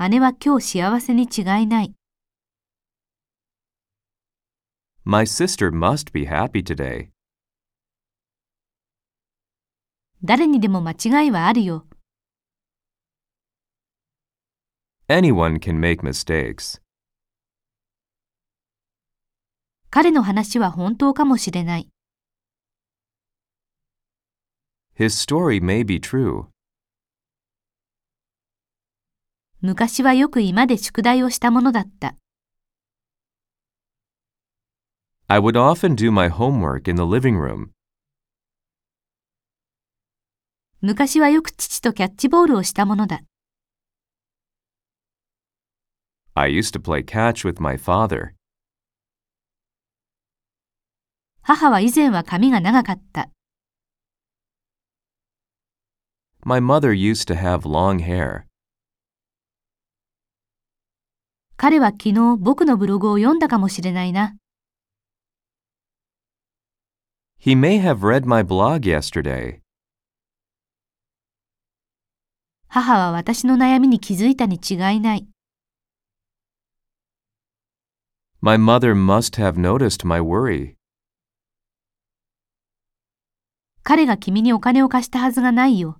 姉は今日幸せに違いない。 My sister must be happy today. 誰にでも間違いはあるよ。 Anyone can make mistakes. 彼の話は本当かもしれない。 His story may be true. 昔はよく居間で宿題をしたものだった。 I would often do my homework in the living room. 昔はよく父とキャッチボールをしたものだ。 I used to play catch with my father. 母は以前は髪が長かった。 My mother used to have long hair. 彼は昨日僕のブログを読んだかもしれないな。 He may have read my blog yesterday. 母は私の悩みに気づいたに違いない。 My mother must have noticed my worry. 彼が君にお金を貸したはずがないよ。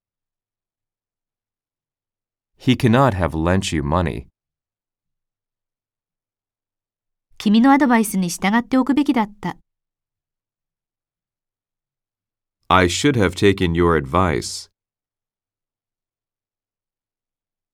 He cannot have lent you money. 君のアドバイスに従っておくべきだった。 I should have taken your advice.